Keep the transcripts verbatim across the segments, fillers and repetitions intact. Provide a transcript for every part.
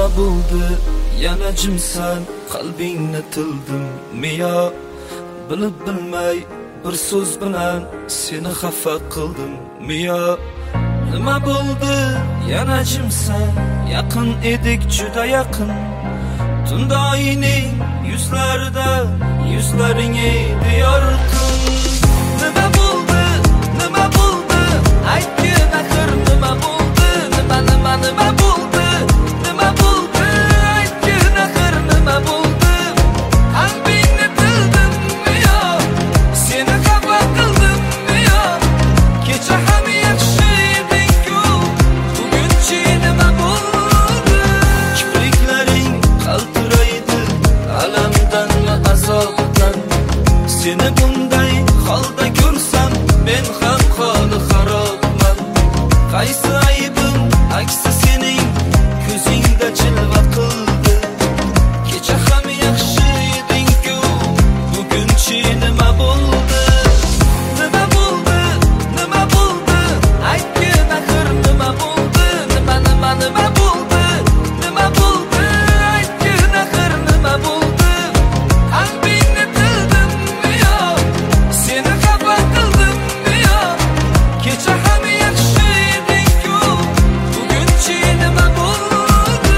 bo'ldi yana jimsan qalbingni tildim miyo bilib bilmay bir so'z bilan seni xafa qildim miyo nima bo'ldi yana jimsan yaqin edik juda yaqin tunda oyning yuzlarida yuzlaring edi yorqin nima bo'ldi nima bo'ldi aytgin axir nima bo'ldi nima nima nima bo'ldi nima bo'ldi aytgin axir nima bo'ldi qalbingni tildimmi yo seni xafa qildimmi yo kecha ham yaxshi eding-ku bugunchi nima bo'ldi kipriklaring qaltiraydi alamdanmi azobdan seni bunday holda ko'rsam men ham holi xarobman qaysi aybim aksi sening ko'zingda jilva qildi kecha ham yaxshi eding-ku bugunchi nima bo'ldi nima bo'ldi nima bo'ldi aytgin axir nima bo'ldi nima nima nima bo'ldi nima bo'ldi aytgin axir nima bo'ldi qalbingni tildimmi yo seni xafa qildimmi yo kecha ham yaxshi eding-ku bugunchi nima bo'ldi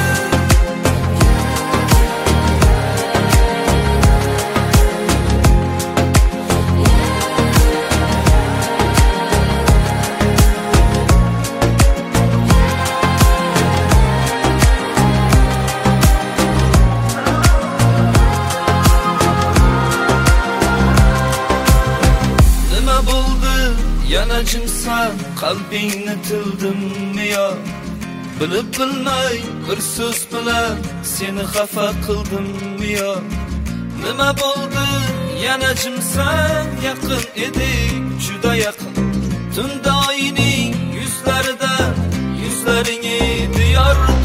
nima bo'ldi yana jimsan qalbingni tildimmi yo bilib bilmay bir so'z bilan seni xafa qildimmi yo nima bo'ldi yana jimsan yaqin edik juda yaqin tunda oyning yuzlarida yuzlaring edi yorqin